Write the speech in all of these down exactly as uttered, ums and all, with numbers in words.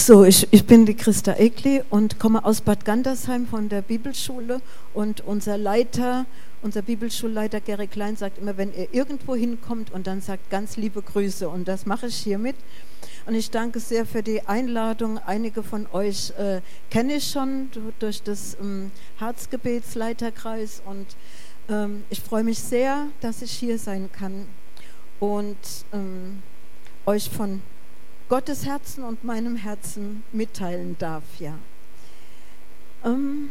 So, ich, ich bin die Christa Egli und komme aus Bad Gandersheim von der Bibelschule, und unser Leiter, unser Bibelschulleiter Gary Klein sagt immer, wenn ihr irgendwo hinkommt, und dann sagt ganz liebe Grüße, und das mache ich hiermit. Und ich danke sehr für die Einladung. Einige von euch äh, kenne ich schon durch das ähm, Herzgebetsleiterkreis, und ähm, ich freue mich sehr, dass ich hier sein kann und ähm, euch von Gottes Herzen und meinem Herzen mitteilen darf. Ja. Ähm,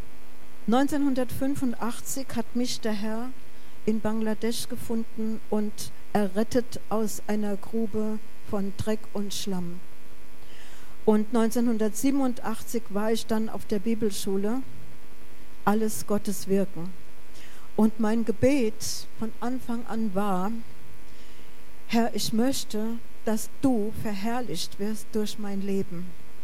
neunzehnhundertfünfundachtzig hat mich der Herr in Bangladesch gefunden und errettet aus einer Grube von Dreck und Schlamm. Und neunzehnhundertsiebenundachtzig war ich dann auf der Bibelschule, alles Gottes Wirken. Und mein Gebet von Anfang an war: Herr, ich möchte, dass du verherrlicht wirst durch mein Leben.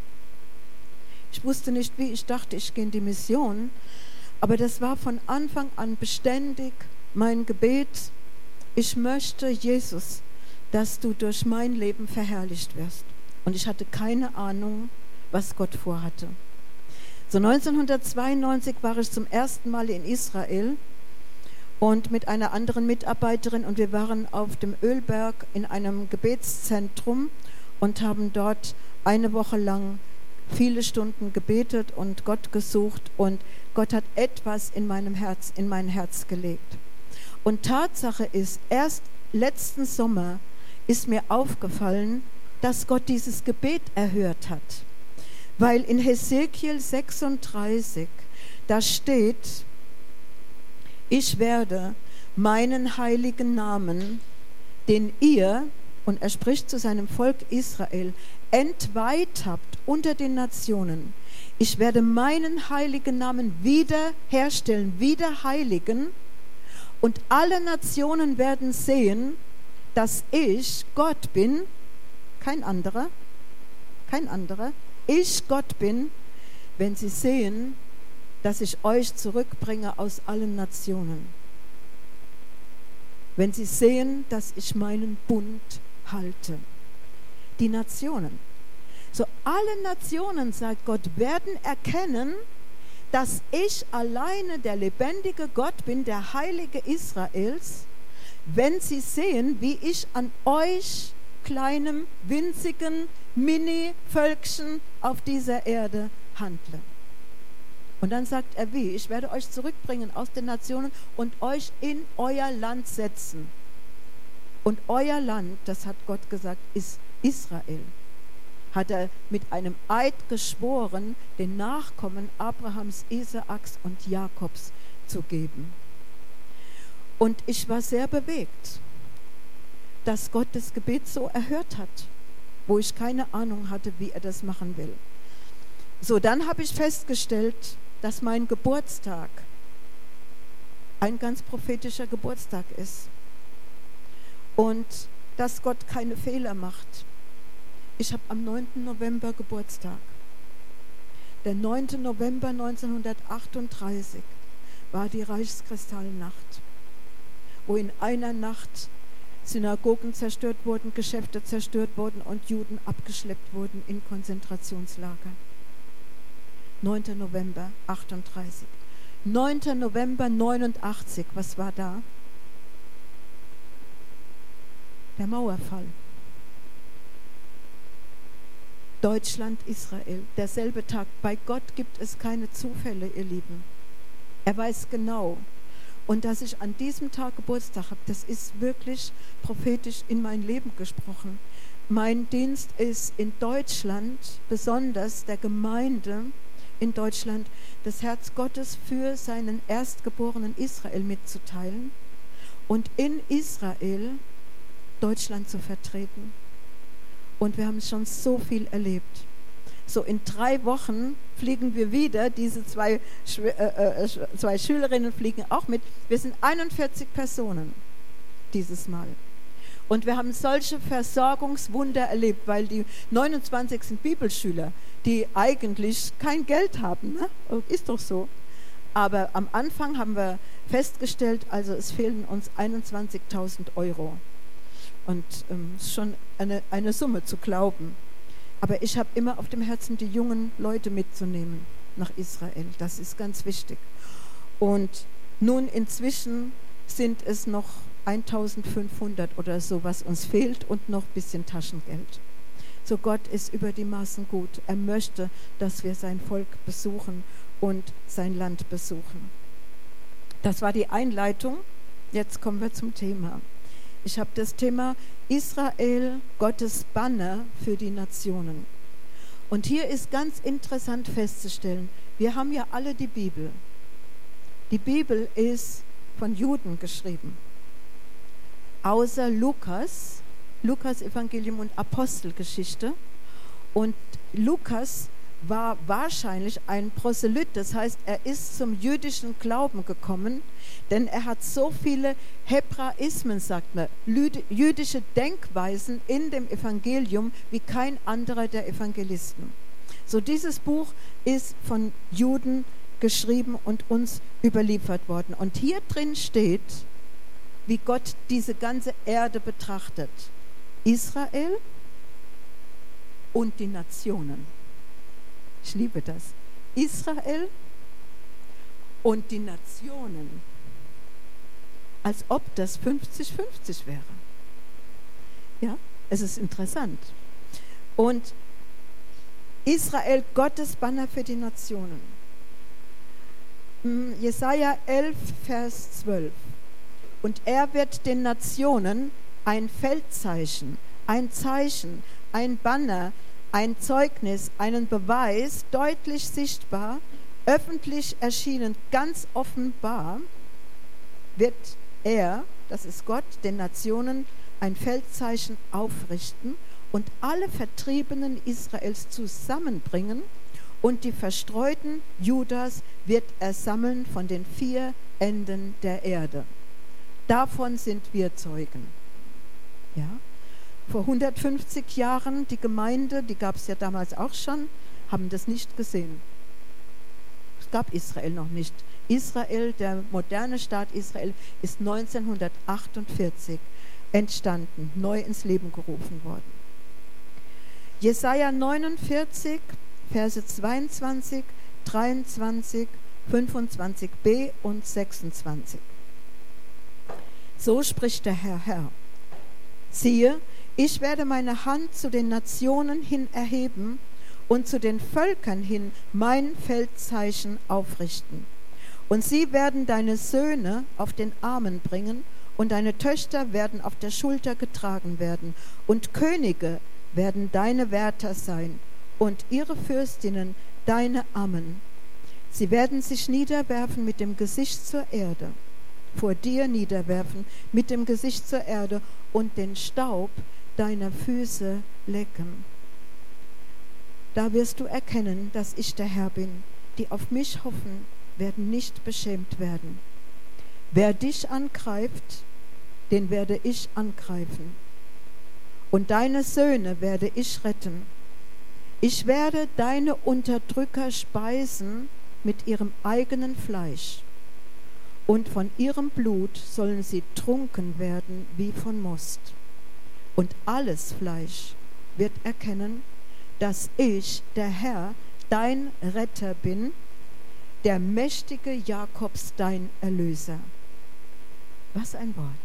Ich wusste nicht wie, ich dachte, ich gehe in die Mission, aber das war von Anfang an beständig mein Gebet: Ich möchte, Jesus, dass du durch mein Leben verherrlicht wirst. Und ich hatte keine Ahnung, was Gott vorhatte. So neunzehnhundertzweiundneunzig war ich zum ersten Mal in Israel und mit einer anderen Mitarbeiterin, und wir waren auf dem Ölberg in einem Gebetszentrum und haben dort eine Woche lang viele Stunden gebetet und Gott gesucht, und Gott hat etwas in meinem Herz, in mein Herz gelegt. Und Tatsache ist, erst letzten Sommer ist mir aufgefallen, dass Gott dieses Gebet erhört hat. Weil in Hesekiel sechsunddreißig, da steht: Ich werde meinen heiligen Namen, den ihr, und er spricht zu seinem Volk Israel, entweiht habt unter den Nationen, ich werde meinen heiligen Namen wiederherstellen, wieder heiligen, und alle Nationen werden sehen, dass ich Gott bin, kein anderer, kein anderer, ich Gott bin, wenn sie sehen, dass ich euch zurückbringe aus allen Nationen. Wenn sie sehen, dass ich meinen Bund halte. Die Nationen. So alle Nationen, sagt Gott, werden erkennen, dass ich alleine der lebendige Gott bin, der Heilige Israels, wenn sie sehen, wie ich an euch, kleinem, winzigen Mini-Völkchen auf dieser Erde handle. Und dann sagt er wie: Ich werde euch zurückbringen aus den Nationen und euch in euer Land setzen. Und euer Land, das hat Gott gesagt, ist Israel. Hat er mit einem Eid geschworen, den Nachkommen Abrahams, Isaaks und Jakobs zu geben. Und ich war sehr bewegt, dass Gott das Gebet so erhört hat, wo ich keine Ahnung hatte, wie er das machen will. So, dann habe ich festgestellt, dass mein Geburtstag ein ganz prophetischer Geburtstag ist und dass Gott keine Fehler macht. Ich habe am neunten November Geburtstag. Der neunte November neunzehnhundertachtunddreißig war die Reichskristallnacht, wo in einer Nacht Synagogen zerstört wurden, Geschäfte zerstört wurden und Juden abgeschleppt wurden in Konzentrationslager. neunter November achtunddreißig. neunter November neunundachtzig, was war da? Der Mauerfall. Deutschland, Israel, derselbe Tag. Bei Gott gibt es keine Zufälle, ihr Lieben. Er weiß genau. Und dass ich an diesem Tag Geburtstag habe, das ist wirklich prophetisch in mein Leben gesprochen. Mein Dienst ist in Deutschland, besonders der Gemeinde in Deutschland, das Herz Gottes für seinen erstgeborenen Israel mitzuteilen und in Israel Deutschland zu vertreten. Und wir haben schon so viel erlebt. So, in drei Wochen fliegen wir wieder, diese zwei, äh, äh, zwei Schülerinnen fliegen auch mit. Wir sind einundvierzig Personen dieses Mal. Und wir haben solche Versorgungswunder erlebt, weil die neunundzwanzig sind Bibelschüler, die eigentlich kein Geld haben. Ne? Ist doch so. Aber am Anfang haben wir festgestellt, also es fehlen uns einundzwanzigtausend Euro. Und es ähm, ist schon eine, eine Summe zu glauben. Aber ich habe immer auf dem Herzen, die jungen Leute mitzunehmen nach Israel. Das ist ganz wichtig. Und nun inzwischen sind es noch eintausendfünfhundert oder so, was uns fehlt, und noch ein bisschen Taschengeld. So, Gott ist über die Maßen gut. Er möchte, dass wir sein Volk besuchen und sein Land besuchen. Das war die Einleitung. Jetzt kommen wir zum Thema. Ich habe das Thema Israel, Gottes Banner für die Nationen. Und hier ist ganz interessant festzustellen, wir haben ja alle die Bibel. Die Bibel ist von Juden geschrieben. Außer Lukas, Lukas Evangelium und Apostelgeschichte. Und Lukas war wahrscheinlich ein Proselyt, das heißt, er ist zum jüdischen Glauben gekommen, denn er hat so viele Hebraismen, sagt man, jüdische Denkweisen in dem Evangelium wie kein anderer der Evangelisten. So, dieses Buch ist von Juden geschrieben und uns überliefert worden. Und hier drin steht, wie Gott diese ganze Erde betrachtet. Israel und die Nationen. Ich liebe das. Israel und die Nationen. Als ob das fünfzig fünfzig wäre. Ja, es ist interessant. Und Israel, Gottes Banner für die Nationen. Jesaja elf, Vers zwölf. Und er wird den Nationen ein Feldzeichen, ein Zeichen, ein Banner, ein Zeugnis, einen Beweis, deutlich sichtbar, öffentlich erschienen, ganz offenbar, wird er, das ist Gott, den Nationen ein Feldzeichen aufrichten und alle Vertriebenen Israels zusammenbringen, und die verstreuten Judas wird er sammeln von den vier Enden der Erde. Davon sind wir Zeugen. Ja? Vor hundertfünfzig Jahren, die Gemeinde, die gab es ja damals auch schon, haben das nicht gesehen. Es gab Israel noch nicht. Israel, der moderne Staat Israel, ist neunzehnhundertachtundvierzig entstanden, neu ins Leben gerufen worden. Jesaja neunundvierzig, Verse zweiundzwanzig, dreiundzwanzig, fünfundzwanzig b und sechsundzwanzig. So spricht der Herr, Herr. Siehe, ich werde meine Hand zu den Nationen hin erheben und zu den Völkern hin mein Feldzeichen aufrichten. Und sie werden deine Söhne auf den Armen bringen, und deine Töchter werden auf der Schulter getragen werden, und Könige werden deine Wärter sein, und ihre Fürstinnen deine Ammen. Sie werden sich niederwerfen mit dem Gesicht zur Erde, vor dir niederwerfen mit dem Gesicht zur Erde und den Staub deiner Füße lecken. Da wirst du erkennen, dass ich der Herr bin. Die auf mich hoffen, werden nicht beschämt werden. Wer dich angreift, den werde ich angreifen. Und deine Söhne werde ich retten. Ich werde deine Unterdrücker speisen mit ihrem eigenen Fleisch. Und von ihrem Blut sollen sie trunken werden wie von Most. Und alles Fleisch wird erkennen, dass ich, der Herr, dein Retter bin, der mächtige Jakobs, dein Erlöser. Was ein Wort.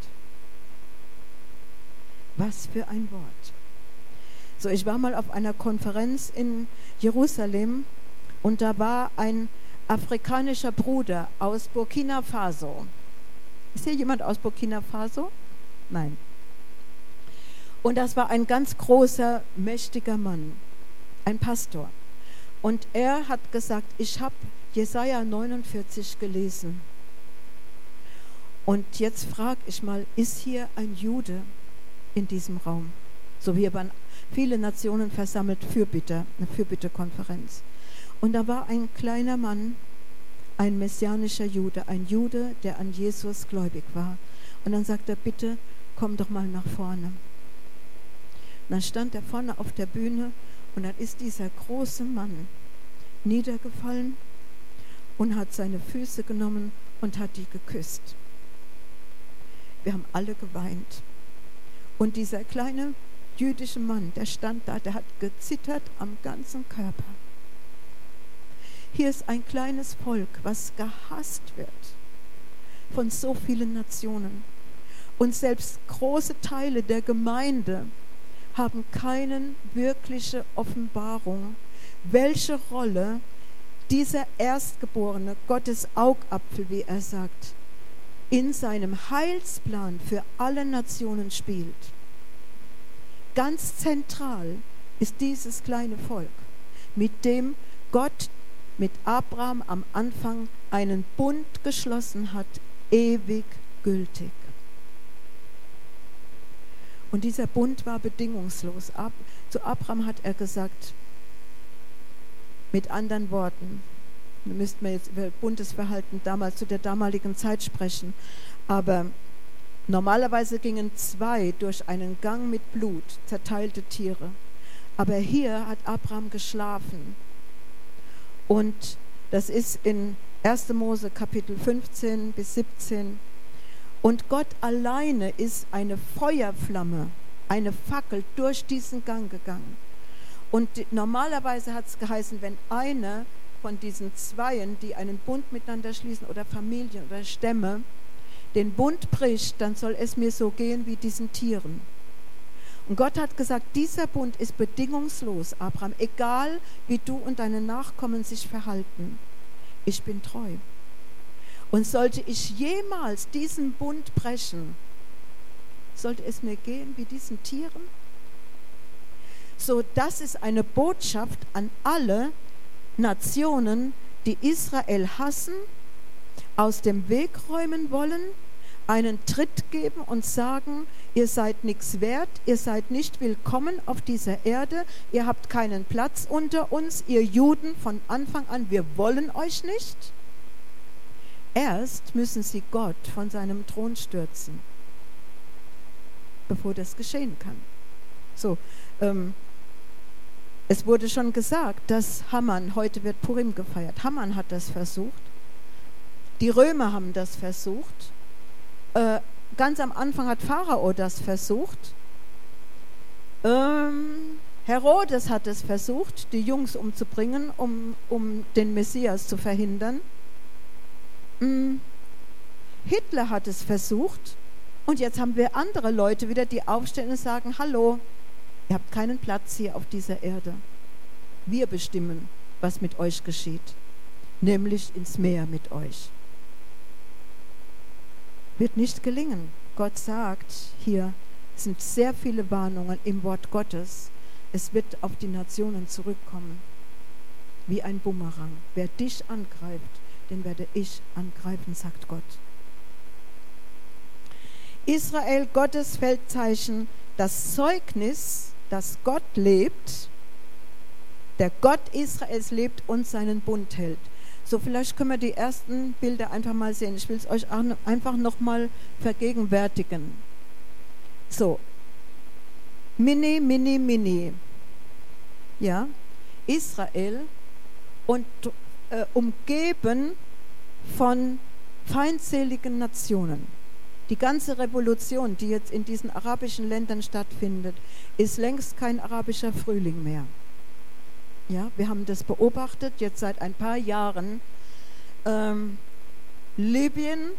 Was für ein Wort. So, ich war mal auf einer Konferenz in Jerusalem und da war ein afrikanischer Bruder aus Burkina Faso. Ist hier jemand aus Burkina Faso? Nein. Und das war ein ganz großer, mächtiger Mann, ein Pastor. Und er hat gesagt, ich habe Jesaja neunundvierzig gelesen. Und jetzt frage ich mal, ist hier ein Jude in diesem Raum? So, wir waren viele Nationen versammelt, Fürbitte, eine Fürbittekonferenz. Und da war ein kleiner Mann, ein messianischer Jude, ein Jude, der an Jesus gläubig war. Und dann sagt er, bitte komm doch mal nach vorne. Und dann stand er vorne auf der Bühne und dann ist dieser große Mann niedergefallen und hat seine Füße genommen und hat die geküsst. Wir haben alle geweint. Und dieser kleine jüdische Mann, der stand da, der hat gezittert am ganzen Körper. Hier ist ein kleines Volk, was gehasst wird von so vielen Nationen. Und selbst große Teile der Gemeinde haben keine wirkliche Offenbarung, welche Rolle dieser Erstgeborene, Gottes Augapfel, wie er sagt, in seinem Heilsplan für alle Nationen spielt. Ganz zentral ist dieses kleine Volk, mit dem Gott mit Abraham am Anfang einen Bund geschlossen hat, ewig gültig. Und dieser Bund war bedingungslos. Ab, zu Abraham hat er gesagt, mit anderen Worten, da müssten wir jetzt über Bundesverhalten damals zu der damaligen Zeit sprechen, aber normalerweise gingen zwei durch einen Gang mit Blut, zerteilte Tiere. Aber hier hat Abraham geschlafen. Und das ist in erster Mose Kapitel fünfzehn bis siebzehn. Und Gott alleine ist eine Feuerflamme, eine Fackel durch diesen Gang gegangen. Und die, normalerweise hat es geheißen, wenn einer von diesen Zweien, die einen Bund miteinander schließen, oder Familien oder Stämme, den Bund bricht, dann soll es mir so gehen wie diesen Tieren. Und Gott hat gesagt, dieser Bund ist bedingungslos, Abraham, egal wie du und deine Nachkommen sich verhalten. Ich bin treu. Und sollte ich jemals diesen Bund brechen, sollte es mir gehen wie diesen Tieren? So, das ist eine Botschaft an alle Nationen, die Israel hassen, aus dem Weg räumen wollen, einen Tritt geben und sagen, ihr seid nichts wert, ihr seid nicht willkommen auf dieser Erde, ihr habt keinen Platz unter uns, ihr Juden von Anfang an, wir wollen euch nicht. Erst müssen sie Gott von seinem Thron stürzen, bevor das geschehen kann. So, ähm, es wurde schon gesagt, dass Haman, heute wird Purim gefeiert, Haman hat das versucht, die Römer haben das versucht, äh, ganz am Anfang hat Pharao das versucht, ähm, Herodes hat es versucht, die Jungs umzubringen, um, um den Messias zu verhindern. Ähm, Hitler hat es versucht und jetzt haben wir andere Leute wieder, die aufstehen und sagen, hallo, ihr habt keinen Platz hier auf dieser Erde. Wir bestimmen, was mit euch geschieht, nämlich ins Meer mit euch. Wird nicht gelingen. Gott sagt hier, es sind sehr viele Warnungen im Wort Gottes. Es wird auf die Nationen zurückkommen, wie ein Bumerang. Wer dich angreift, den werde ich angreifen, sagt Gott. Israel, Gottes Feldzeichen, das Zeugnis, dass Gott lebt, der Gott Israels lebt und seinen Bund hält. So, vielleicht können wir die ersten Bilder einfach mal sehen. Ich will es euch auch einfach nochmal vergegenwärtigen. So, Mini, Mini, Mini. Ja, Israel und äh, umgeben von feindseligen Nationen. Die ganze Revolution, die jetzt in diesen arabischen Ländern stattfindet, ist längst kein arabischer Frühling mehr. Ja, wir haben das beobachtet, jetzt seit ein paar Jahren. Ähm, Libyen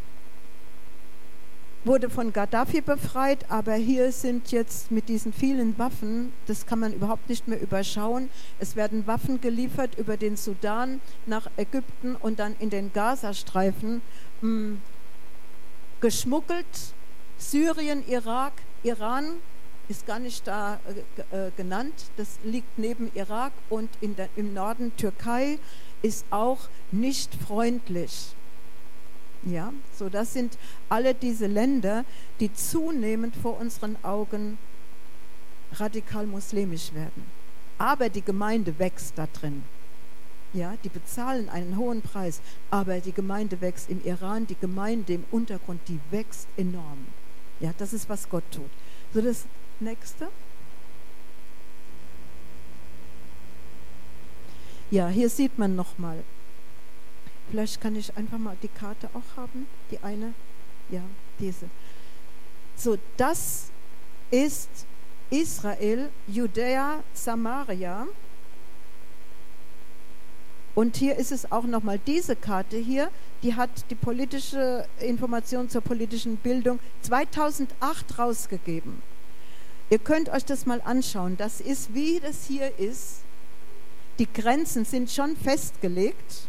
wurde von Gaddafi befreit, aber hier sind jetzt mit diesen vielen Waffen, das kann man überhaupt nicht mehr überschauen, es werden Waffen geliefert über den Sudan nach Ägypten und dann in den Gazastreifen, mh, geschmuggelt, Syrien, Irak, Iran, ist gar nicht da äh, äh, genannt, das liegt neben Irak und in der, im Norden Türkei ist auch nicht freundlich. Ja, so das sind alle diese Länder, die zunehmend vor unseren Augen radikal muslimisch werden. Aber die Gemeinde wächst da drin. Ja, die bezahlen einen hohen Preis, aber die Gemeinde wächst im Iran, die Gemeinde im Untergrund, die wächst enorm. Ja, das ist, was Gott tut. So, das Nächste. Ja, hier sieht man nochmal. Vielleicht kann ich einfach mal die Karte auch haben. Die eine. Ja, diese. So, das ist Israel, Judäa, Samaria. Und hier ist es auch nochmal diese Karte hier, die hat die politische Information zur politischen Bildung zweitausendacht rausgegeben. Ihr könnt euch das mal anschauen. Das ist, wie das hier ist. Die Grenzen sind schon festgelegt.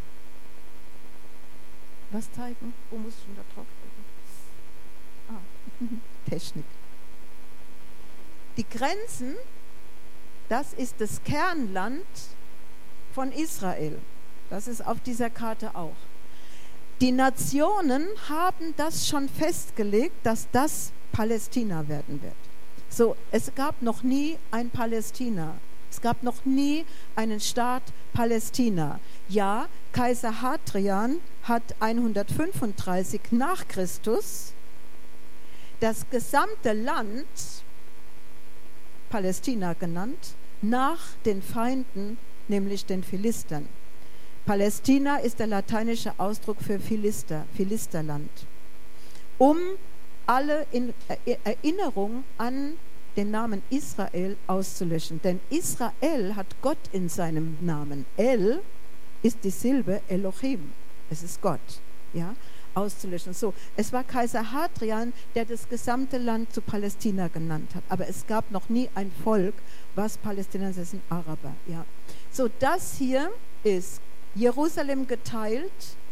Was zeigen? Wo muss ich denn da drauf drücken? Ah, Technik. Die Grenzen, das ist das Kernland von Israel. Das ist auf dieser Karte auch. Die Nationen haben das schon festgelegt, dass das Palästina werden wird. So, es gab noch nie ein Palästina. Es gab noch nie einen Staat Palästina. Ja, Kaiser Hadrian hat hundertfünfunddreißig nach Christus das gesamte Land Palästina genannt, nach den Feinden, nämlich den Philistern. Palästina ist der lateinische Ausdruck für Philister, Philisterland. Um alle in Erinnerung an den Namen Israel auszulöschen. Denn Israel hat Gott in seinem Namen. El ist die Silbe Elohim. Es ist Gott. Ja, auszulöschen. So, es war Kaiser Hadrian, der das gesamte Land zu Palästina genannt hat. Aber es gab noch nie ein Volk, was Palästinenser, das sind Araber. Ja. So, das hier ist Jerusalem geteilt,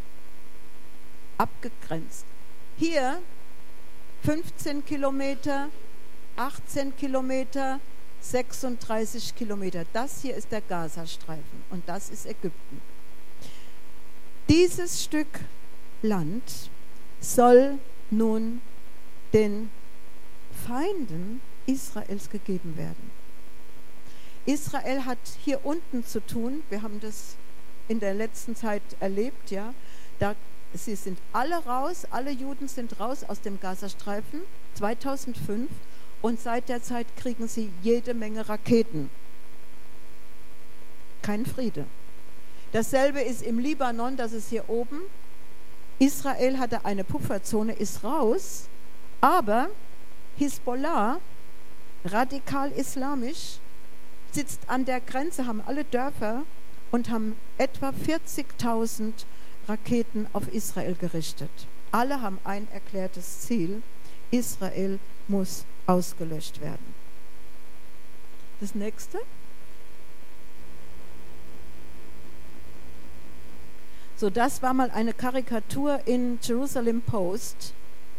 abgegrenzt. Hier fünfzehn Kilometer, achtzehn Kilometer, sechsunddreißig Kilometer. Das hier ist der Gazastreifen und das ist Ägypten. Dieses Stück Land soll nun den Feinden Israels gegeben werden. Israel hat hier unten zu tun, wir haben das in der letzten Zeit erlebt, ja, da, sie sind alle raus, alle Juden sind raus aus dem Gazastreifen, zweitausendfünf, und seit der Zeit kriegen sie jede Menge Raketen. Kein Friede. Dasselbe ist im Libanon, das ist hier oben. Israel hatte eine Pufferzone, ist raus, aber Hisbollah, radikal islamisch, sitzt an der Grenze, haben alle Dörfer und haben etwa vierzigtausend Raketen auf Israel gerichtet. Alle haben ein erklärtes Ziel: Israel muss ausgelöscht werden. Das nächste. So, das war mal eine Karikatur in Jerusalem Post.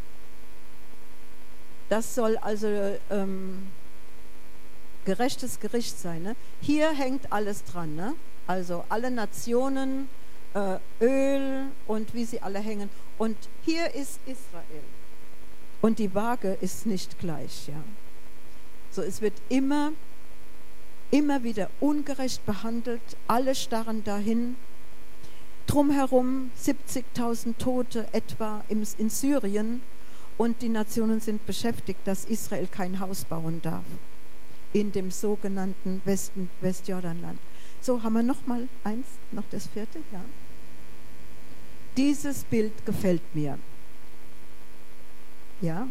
Das soll also ähm, gerechtes Gericht sein. Ne? Hier hängt alles dran. Ne? Also alle Nationen, äh, Öl und wie sie alle hängen. Und hier ist Israel. Und die Waage ist nicht gleich. Ja? So, es wird immer, immer wieder ungerecht behandelt. Alle starren dahin. Drumherum siebzigtausend Tote etwa in Syrien, und die Nationen sind beschäftigt, dass Israel kein Haus bauen darf in dem sogenannten Westen, Westjordanland. So, haben wir noch mal eins, noch das vierte? Ja. Dieses Bild gefällt mir. Ja.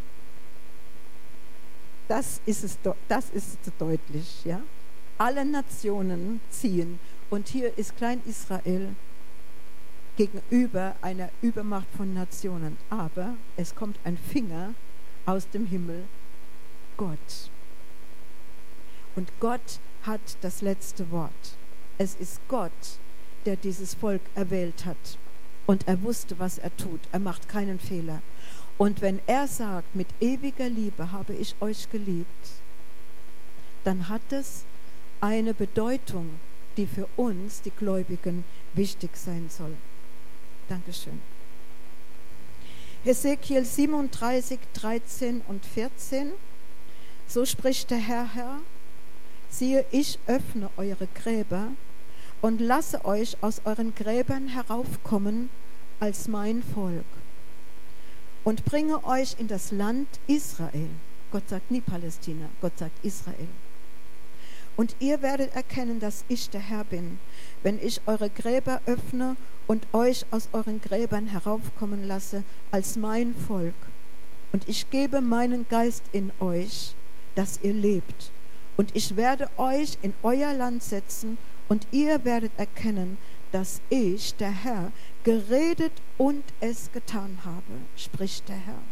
Das ist es, das ist es deutlich. Ja. Alle Nationen ziehen, und hier ist Klein-Israel gegenüber einer Übermacht von Nationen. Aber es kommt ein Finger aus dem Himmel, Gott. Und Gott hat das letzte Wort. Es ist Gott, der dieses Volk erwählt hat. Und er wusste, was er tut. Er macht keinen Fehler. Und wenn er sagt, mit ewiger Liebe habe ich euch geliebt, dann hat es eine Bedeutung, die für uns, die Gläubigen, wichtig sein soll. Dankeschön. Hesekiel siebenunddreißig, dreizehn und vierzehn. So spricht der Herr, Herr, siehe, ich öffne eure Gräber und lasse euch aus euren Gräbern heraufkommen als mein Volk und bringe euch in das Land Israel. Gott sagt nie Palästina, Gott sagt Israel. Und ihr werdet erkennen, dass ich der Herr bin, wenn ich eure Gräber öffne und euch aus euren Gräbern heraufkommen lasse als mein Volk. Und ich gebe meinen Geist in euch, dass ihr lebt. Und ich werde euch in euer Land setzen und ihr werdet erkennen, dass ich, der Herr, geredet und es getan habe, spricht der Herr.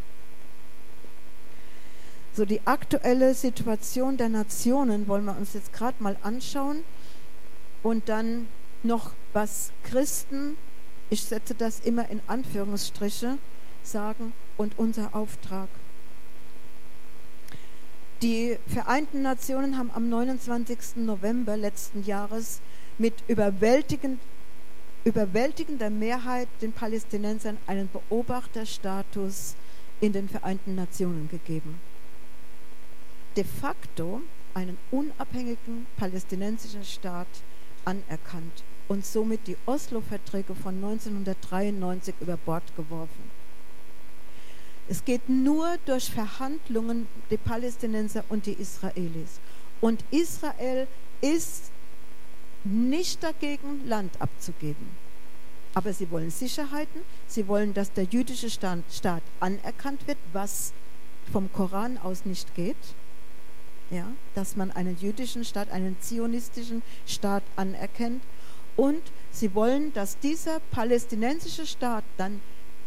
So, die aktuelle Situation der Nationen wollen wir uns jetzt gerade mal anschauen und dann noch, was Christen, ich setze das immer in Anführungsstriche, sagen und unser Auftrag. Die Vereinten Nationen haben am neunundzwanzigsten November letzten Jahres mit überwältigend, überwältigender Mehrheit den Palästinensern einen Beobachterstatus in den Vereinten Nationen gegeben. De facto einen unabhängigen palästinensischen Staat anerkannt und somit die Oslo-Verträge von neunzehnhundertdreiundneunzig über Bord geworfen. Es geht nur durch Verhandlungen die Palästinenser und die Israelis. Und Israel ist nicht dagegen, Land abzugeben. Aber sie wollen Sicherheiten, sie wollen, dass der jüdische Staat anerkannt wird, was vom Koran aus nicht geht. Ja, dass man einen jüdischen Staat, einen zionistischen Staat anerkennt. Und sie wollen, dass dieser palästinensische Staat dann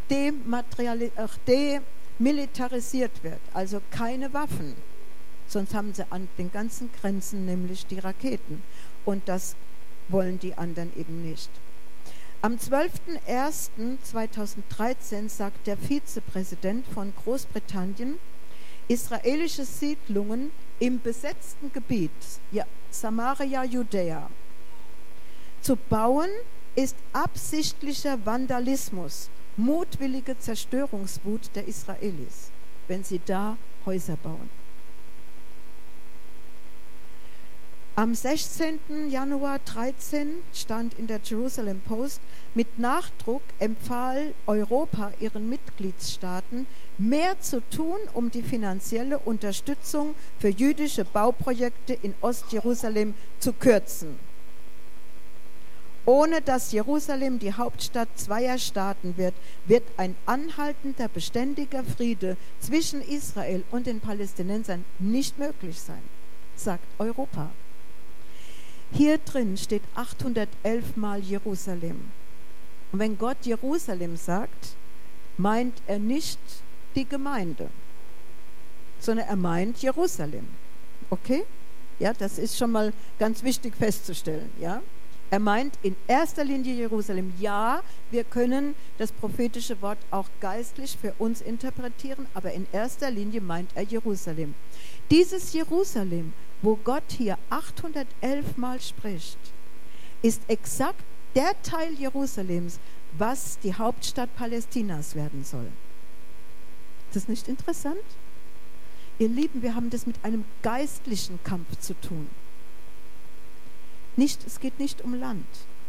demilitarisiert wird, also keine Waffen. Sonst haben sie an den ganzen Grenzen nämlich die Raketen. Und das wollen die anderen eben nicht. Am zwölften ersten zweitausenddreizehn sagt der Vizepräsident von Großbritannien, israelische Siedlungen im besetzten Gebiet, ja, Samaria, Judäa, zu bauen, ist absichtlicher Vandalismus, mutwillige Zerstörungswut der Israelis, wenn sie da Häuser bauen. Am sechzehnten Januar dreizehn stand in der Jerusalem Post, mit Nachdruck empfahl Europa ihren Mitgliedstaaten, mehr zu tun, um die finanzielle Unterstützung für jüdische Bauprojekte in Ostjerusalem zu kürzen. Ohne dass Jerusalem die Hauptstadt zweier Staaten wird, wird ein anhaltender, beständiger Friede zwischen Israel und den Palästinensern nicht möglich sein, sagt Europa. Hier drin steht achthundertelf Mal Jerusalem. Und wenn Gott Jerusalem sagt, meint er nicht die Gemeinde, sondern er meint Jerusalem. Okay? Ja, das ist schon mal ganz wichtig festzustellen, ja? Er meint in erster Linie Jerusalem. Ja, wir können das prophetische Wort auch geistlich für uns interpretieren, aber in erster Linie meint er Jerusalem. Dieses Jerusalem, wo Gott hier achthundertelf Mal spricht, ist exakt der Teil Jerusalems, was die Hauptstadt Palästinas werden soll. Ist das nicht interessant? Ihr Lieben, wir haben das mit einem geistlichen Kampf zu tun. Nicht, es geht nicht um Land.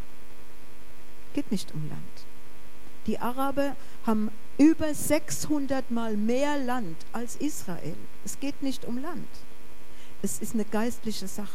Geht nicht um Land. Die Araber haben über sechshundert Mal mehr Land als Israel. Es geht nicht um Land. Es ist eine geistliche Sache.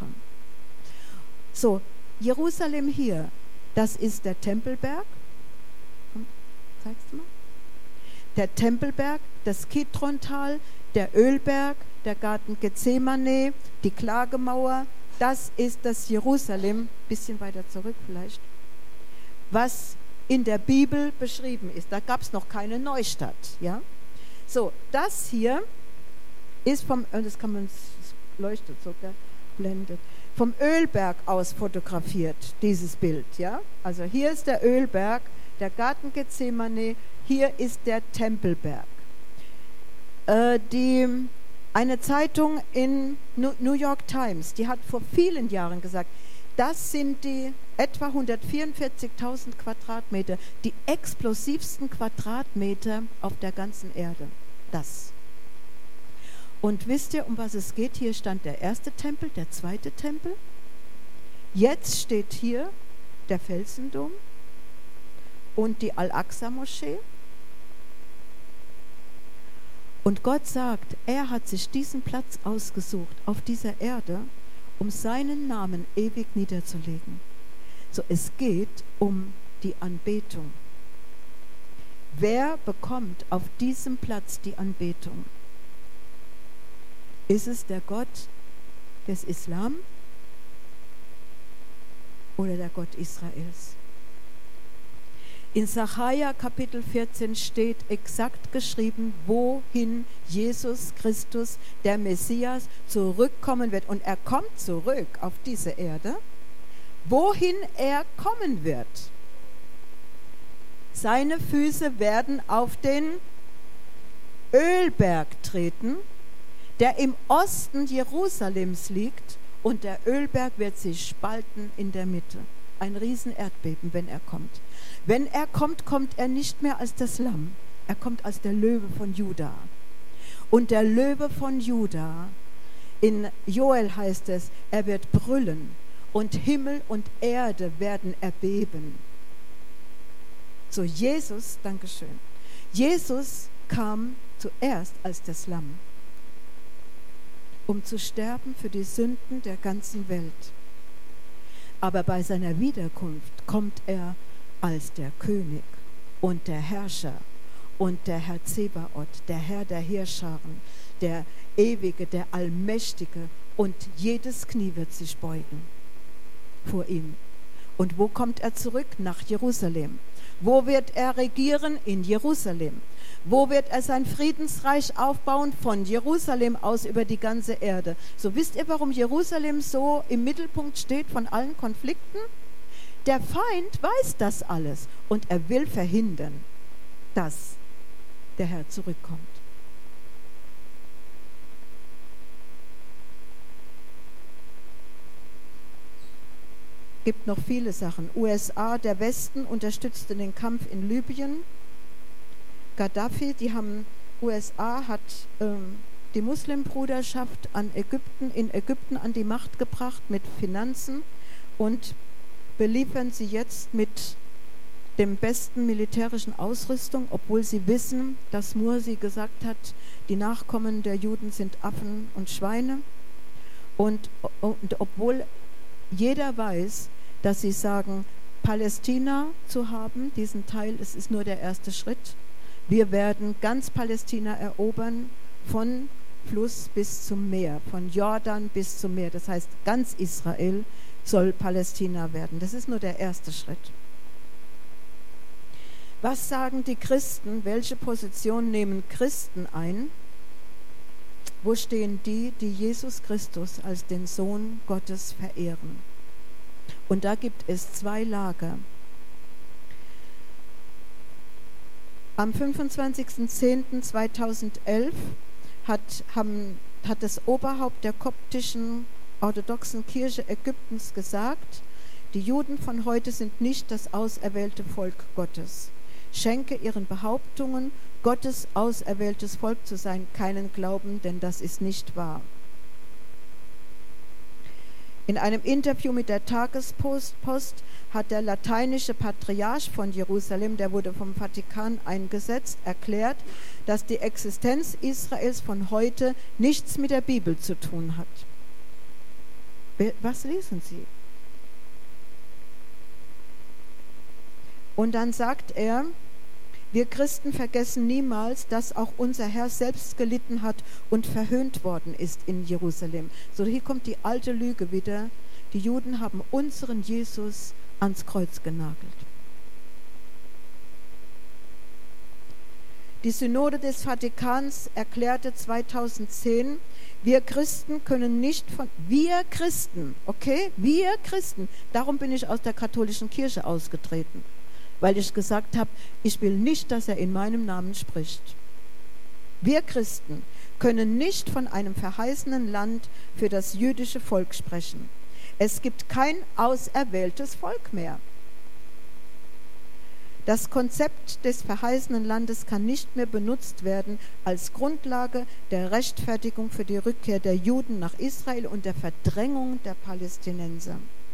So, Jerusalem hier, das ist der Tempelberg. Komm, zeigst du mal? Der Tempelberg, das Kidrontal, der Ölberg, der Garten Gethsemane, die Klagemauer. Das ist das Jerusalem, bisschen weiter zurück vielleicht, was in der Bibel beschrieben ist. Da gab es noch keine Neustadt. Ja? So, das hier ist vom, das kann man, das leuchtet so, gell? Blendet, vom Ölberg aus fotografiert, dieses Bild. Ja? Also hier ist der Ölberg, der Garten Gethsemane, hier ist der Tempelberg. Äh, die... Eine Zeitung in New York Times, die hat vor vielen Jahren gesagt, das sind die etwa hundertvierundvierzigtausend Quadratmeter, die explosivsten Quadratmeter auf der ganzen Erde. Das. Und wisst ihr, um was es geht? Hier stand der erste Tempel, der zweite Tempel. Jetzt steht hier der Felsendom und die Al-Aqsa-Moschee. Und Gott sagt, er hat sich diesen Platz ausgesucht auf dieser Erde, um seinen Namen ewig niederzulegen. So, es geht um die Anbetung. Wer bekommt auf diesem Platz die Anbetung? Ist es der Gott, des Islam oder der Gott Israels? In Sacharja Kapitel vierzehn steht exakt geschrieben, wohin Jesus Christus, der Messias, zurückkommen wird. Und er kommt zurück auf diese Erde, wohin er kommen wird. Seine Füße werden auf den Ölberg treten, der im Osten Jerusalems liegt, und der Ölberg wird sich spalten in der Mitte. Ein Riesenerdbeben, wenn er kommt. Wenn er kommt, kommt er nicht mehr als das Lamm. Er kommt als der Löwe von Juda. Und der Löwe von Juda, in Joel heißt es, er wird brüllen und Himmel und Erde werden erbeben. So, Jesus, Dankeschön. Jesus kam zuerst als das Lamm, um zu sterben für die Sünden der ganzen Welt. Aber bei seiner Wiederkunft kommt er als der König und der Herrscher und der Herr Zebaoth, der Herr der Heerscharen, der Ewige, der Allmächtige, und jedes Knie wird sich beugen vor ihm. Und wo kommt er zurück? Nach Jerusalem. Wo wird er regieren? In Jerusalem. Wo wird er sein Friedensreich aufbauen? Von Jerusalem aus über die ganze Erde. So, wisst ihr, warum Jerusalem so im Mittelpunkt steht von allen Konflikten? Der Feind weiß das alles und er will verhindern, dass der Herr zurückkommt. Es gibt noch viele Sachen. U S A, der Westen, unterstützte den Kampf in Libyen. Gaddafi, die haben, U S A hat ähm, die Muslimbruderschaft an Ägypten, in Ägypten an die Macht gebracht mit Finanzen und beliefern sie jetzt mit dem besten militärischen Ausrüstung, obwohl sie wissen, dass Mursi gesagt hat, die Nachkommen der Juden sind Affen und Schweine. Und, und obwohl jeder weiß, dass sie sagen, Palästina zu haben, diesen Teil, es ist nur der erste Schritt. Wir werden ganz Palästina erobern, von Fluss bis zum Meer, von Jordan bis zum Meer. Das heißt, ganz Israel soll Palästina werden. Das ist nur der erste Schritt. Was sagen die Christen? Welche Position nehmen Christen ein? Wo stehen die, die Jesus Christus als den Sohn Gottes verehren? Und da gibt es zwei Lager. Am fünfundzwanzigsten zehnten zweitausendelf hat, haben, hat das Oberhaupt der koptischen orthodoxen Kirche Ägyptens gesagt, die Juden von heute sind nicht das auserwählte Volk Gottes. Schenke ihren Behauptungen, Gottes auserwähltes Volk zu sein, keinen Glauben, denn das ist nicht wahr. In einem Interview mit der Tagespost Post hat der lateinische Patriarch von Jerusalem, der wurde vom Vatikan eingesetzt, erklärt, dass die Existenz Israels von heute nichts mit der Bibel zu tun hat. Was lesen Sie? Und dann sagt er, wir Christen vergessen niemals, dass auch unser Herr selbst gelitten hat und verhöhnt worden ist in Jerusalem. So, hier kommt die alte Lüge wieder. Die Juden haben unseren Jesus ans Kreuz genagelt. Die Synode des Vatikans erklärte zweitausendzehn, wir Christen können nicht von, wir Christen, okay, wir Christen, darum bin ich aus der katholischen Kirche ausgetreten, weil ich gesagt habe, ich will nicht, dass er in meinem Namen spricht. Wir Christen können nicht von einem verheißenen Land für das jüdische Volk sprechen. Es gibt kein auserwähltes Volk mehr. Das Konzept des verheißenen Landes kann nicht mehr benutzt werden als Grundlage der Rechtfertigung für die Rückkehr der Juden nach Israel und der Verdrängung der Palästinenser.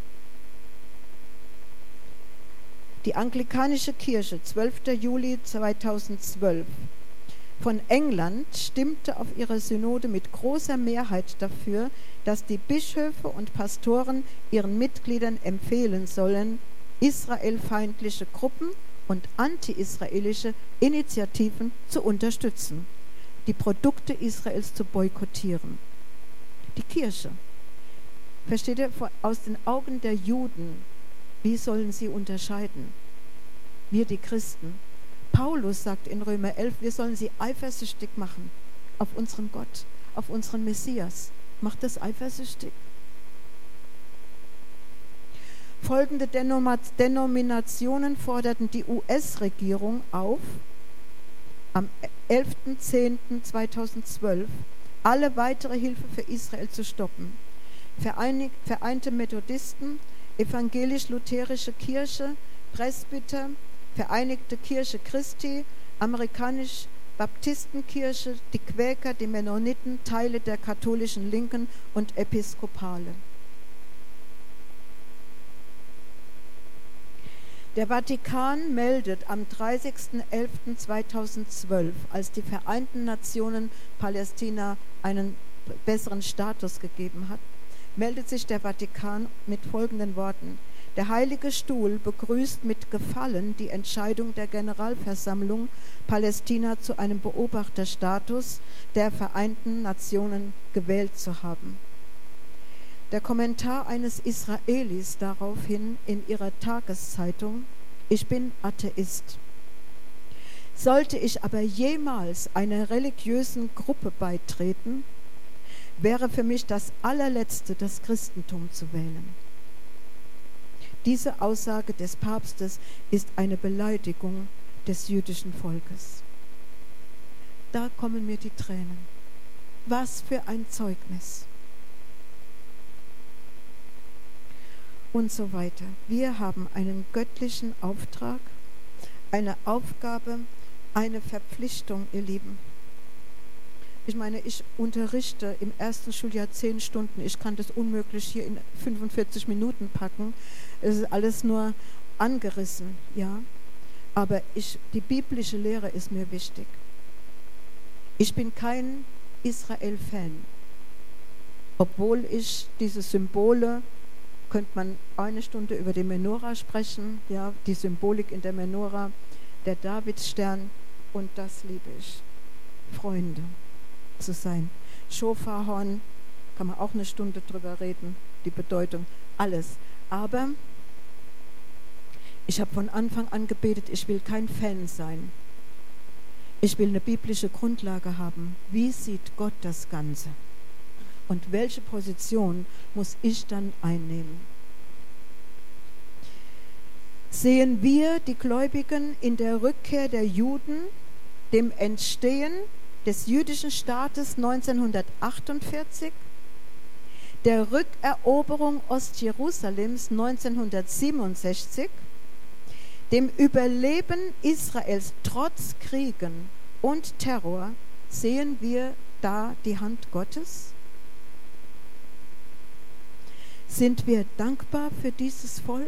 Die anglikanische Kirche, zwölfter Juli zweitausendzwölf, von England stimmte auf ihrer Synode mit großer Mehrheit dafür, dass die Bischöfe und Pastoren ihren Mitgliedern empfehlen sollen, israelfeindliche Gruppen und anti-israelische Initiativen zu unterstützen, die Produkte Israels zu boykottieren. Die Kirche. Versteht ihr? Aus den Augen der Juden, wie sollen sie unterscheiden? Wir, die Christen. Paulus sagt in Römer elf, wir sollen sie eifersüchtig machen auf unseren Gott, auf unseren Messias. Macht das eifersüchtig? Folgende Denominationen forderten die U S-Regierung auf, am elften zehnten zweitausendzwölf alle weitere Hilfe für Israel zu stoppen. Vereinig, Vereinte Methodisten, Evangelisch-Lutherische Kirche, Presbyter, Vereinigte Kirche Christi, Amerikanisch-Baptistenkirche, die Quäker, die Mennoniten, Teile der katholischen Linken und Episkopale. Der Vatikan meldet am dreißigsten elften zweitausendzwölf, als die Vereinten Nationen Palästina einen besseren Status gegeben hat, meldet sich der Vatikan mit folgenden Worten: Der Heilige Stuhl begrüßt mit Gefallen die Entscheidung der Generalversammlung, Palästina zu einem Beobachterstatus der Vereinten Nationen gewählt zu haben. Der Kommentar eines Israelis daraufhin in ihrer Tageszeitung: Ich bin Atheist. Sollte ich aber jemals einer religiösen Gruppe beitreten, wäre für mich das allerletzte, das Christentum zu wählen. Diese Aussage des Papstes ist eine Beleidigung des jüdischen Volkes. Da kommen mir die Tränen. Was für ein Zeugnis. Und so weiter. Wir haben einen göttlichen Auftrag, eine Aufgabe, eine Verpflichtung, ihr Lieben. Ich meine, ich unterrichte im ersten Schuljahr zehn Stunden. Ich kann das unmöglich hier in fünfundvierzig Minuten packen. Es ist alles nur angerissen, ja. Aber ich, die biblische Lehre ist mir wichtig. Ich bin kein Israel-Fan, obwohl ich diese Symbole, könnte man eine Stunde über die Menora sprechen, ja, die Symbolik in der Menora, der Davidstern, und das liebe ich. Freunde zu sein. Schofarhorn, kann man auch eine Stunde drüber reden, die Bedeutung, alles. Aber ich habe von Anfang an gebetet, ich will kein Fan sein. Ich will eine biblische Grundlage haben. Wie sieht Gott das Ganze? Und welche Position muss ich dann einnehmen? Sehen wir die Gläubigen in der Rückkehr der Juden, dem Entstehen des jüdischen Staates neunzehnhundertachtundvierzig, der Rückeroberung Ostjerusalems neunzehnhundertsiebenundsechzig, dem Überleben Israels trotz Kriegen und Terror, sehen wir da die Hand Gottes? Sind wir dankbar für dieses Volk?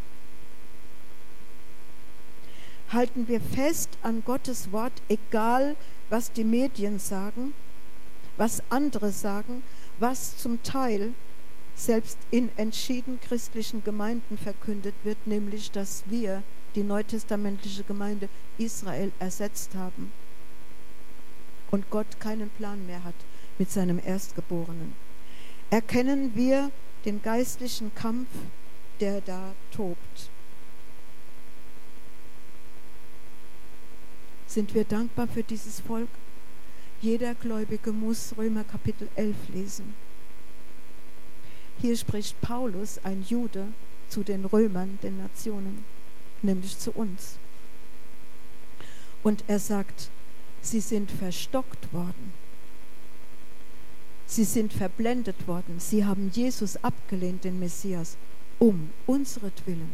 Halten wir fest an Gottes Wort, egal was die Medien sagen, was andere sagen, was zum Teil selbst in entschieden christlichen Gemeinden verkündet wird, nämlich, dass wir, die neutestamentliche Gemeinde, Israel ersetzt haben und Gott keinen Plan mehr hat mit seinem Erstgeborenen. Erkennen wir den geistlichen Kampf, der da tobt. Sind wir dankbar für dieses Volk? Jeder Gläubige muss Römer Kapitel elf lesen. Hier spricht Paulus, ein Jude, zu den Römern, den Nationen, nämlich zu uns. Und er sagt, sie sind verstockt worden. Sie sind verblendet worden. Sie haben Jesus abgelehnt, den Messias, um unseretwillen.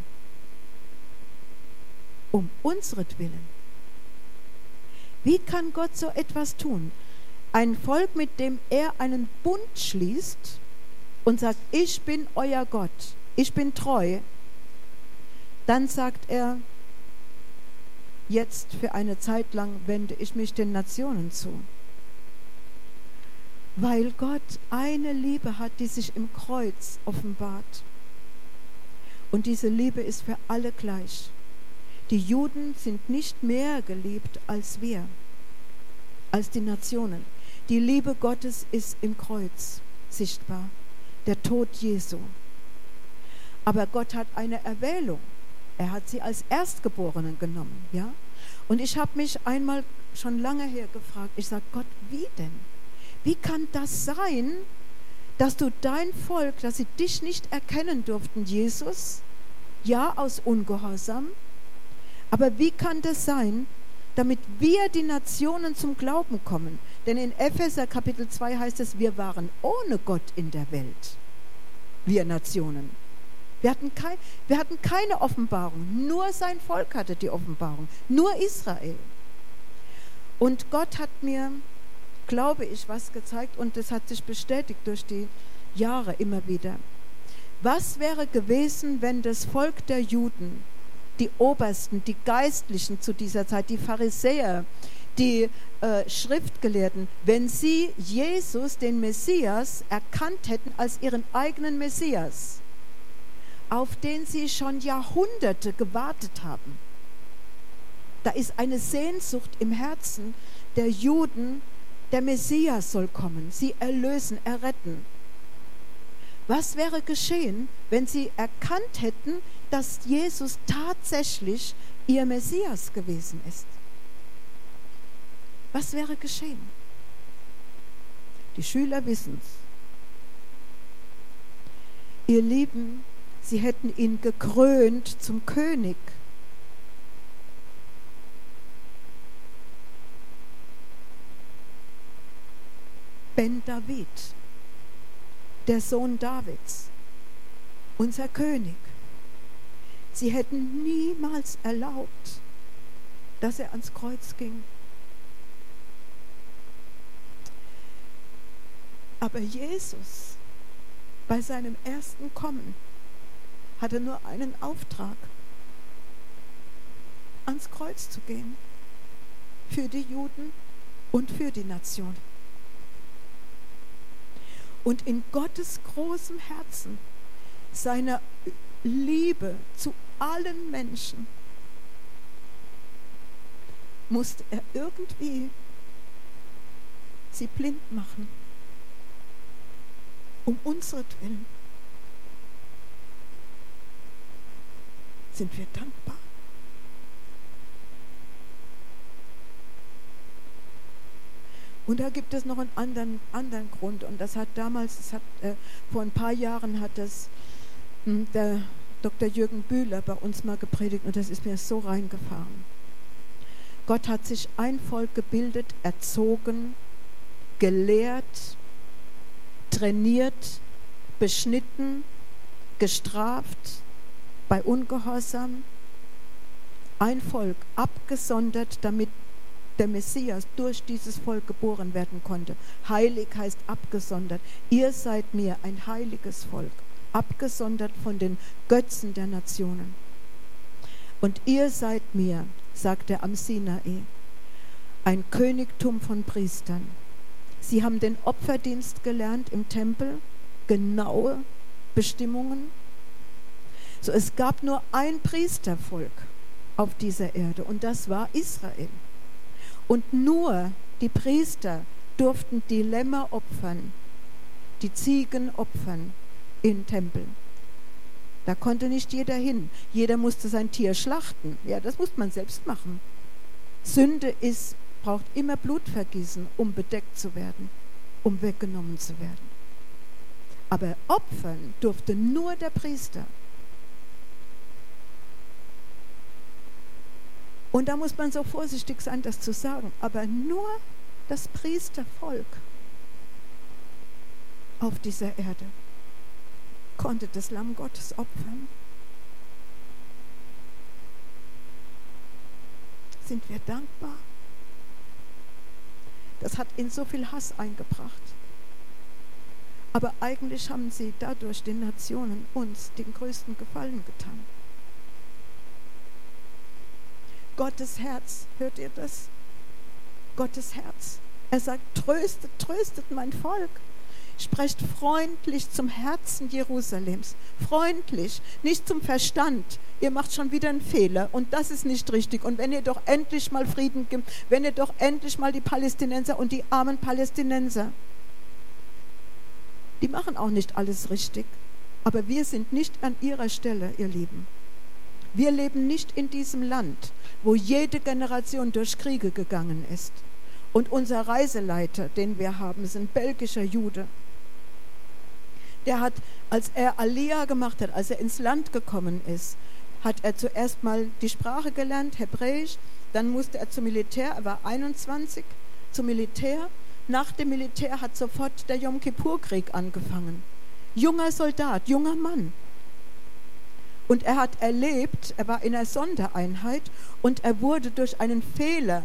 Um unseretwillen. Wie kann Gott so etwas tun? Ein Volk, mit dem er einen Bund schließt und sagt, ich bin euer Gott, ich bin treu. Dann sagt er, jetzt für eine Zeit lang wende ich mich den Nationen zu. Weil Gott eine Liebe hat, die sich im Kreuz offenbart. Und diese Liebe ist für alle gleich. Die Juden sind nicht mehr geliebt als wir, als die Nationen. Die Liebe Gottes ist im Kreuz sichtbar. der Tod Jesu. Aber Gott hat eine Erwählung. Er hat sie als Erstgeborenen genommen. Ja? Und ich habe mich einmal schon lange her gefragt, ich sage, Gott, wie denn? Wie kann das sein, dass du dein Volk, dass sie dich nicht erkennen durften, Jesus, ja, aus Ungehorsam, aber wie kann das sein, damit wir die Nationen zum Glauben kommen? Denn in Epheser Kapitel zwei heißt es, wir waren ohne Gott in der Welt, wir Nationen. Wir hatten, kein, wir hatten keine Offenbarung, nur sein Volk hatte die Offenbarung, nur Israel. Und Gott hat mir, glaube ich, was gezeigt und das hat sich bestätigt durch die Jahre immer wieder. Was wäre gewesen, wenn das Volk der Juden, die Obersten, die Geistlichen zu dieser Zeit, die Pharisäer, die äh, Schriftgelehrten, wenn sie Jesus, den Messias, erkannt hätten als ihren eigenen Messias, auf den sie schon Jahrhunderte gewartet haben. Da ist eine Sehnsucht im Herzen der Juden, der Messias soll kommen, sie erlösen, erretten. Was wäre geschehen, wenn sie erkannt hätten, dass Jesus tatsächlich ihr Messias gewesen ist? Was wäre geschehen? Die Schüler wissen es. Ihr Lieben, sie hätten ihn gekrönt zum König. Ben David, der Sohn Davids, unser König. Sie hätten niemals erlaubt, dass er ans Kreuz ging. Aber Jesus, bei seinem ersten Kommen, hatte nur einen Auftrag, ans Kreuz zu gehen, für die Juden und für die Nation. Und in Gottes großem Herzen, seiner Liebe zu allen Menschen, musste er irgendwie sie blind machen, um unseretwillen. Sind wir dankbar? Und da gibt es noch einen anderen, anderen Grund. Und das hat damals, das hat, äh, vor ein paar Jahren hat das mh, der Doktor Jürgen Bühler bei uns mal gepredigt und das ist mir so reingefahren. Gott hat sich ein Volk gebildet, erzogen, gelehrt, trainiert, beschnitten, gestraft bei Ungehorsam. Ein Volk abgesondert, damit der Messias durch dieses Volk geboren werden konnte. Heilig heißt abgesondert. Ihr seid mir ein heiliges Volk, abgesondert von den Götzen der Nationen. Und ihr seid mir, sagt er am Sinai, ein Königtum von Priestern. Sie haben den Opferdienst gelernt im Tempel, genaue Bestimmungen. So, es gab nur ein Priestervolk auf dieser Erde und das war Israel. Und nur die Priester durften die Lämmer opfern, die Ziegen opfern in Tempeln. Da konnte nicht jeder hin. Jeder musste sein Tier schlachten. Ja, das muss man selbst machen. Sünde ist, braucht immer Blutvergießen, um bedeckt zu werden, um weggenommen zu werden. Aber opfern durfte nur der Priester. Und da muss man so vorsichtig sein, das zu sagen. Aber nur das Priestervolk auf dieser Erde konnte das Lamm Gottes opfern. Sind wir dankbar? Das hat ihnen so viel Hass eingebracht. Aber eigentlich haben sie dadurch den Nationen uns den größten Gefallen getan. Gottes Herz, hört ihr das? Gottes Herz. Er sagt, tröstet, tröstet mein Volk. Sprecht freundlich zum Herzen Jerusalems. Freundlich, nicht zum Verstand. Ihr macht schon wieder einen Fehler und das ist nicht richtig. Und wenn ihr doch endlich mal Frieden gibt, wenn ihr doch endlich mal die Palästinenser und die armen Palästinenser. Die machen auch nicht alles richtig. Aber wir sind nicht an ihrer Stelle, ihr Lieben. Wir leben nicht in diesem Land, wo jede Generation durch Kriege gegangen ist. Und unser Reiseleiter, den wir haben, ist ein belgischer Jude. Der hat, als er Aliyah gemacht hat, als er ins Land gekommen ist, hat er zuerst mal die Sprache gelernt, Hebräisch, dann musste er zum Militär, er war einundzwanzig, zum Militär. Nach dem Militär hat sofort der Yom Kippur-Krieg angefangen. Junger Soldat, junger Mann. Und er hat erlebt, er war in einer Sondereinheit und er wurde durch einen Fehler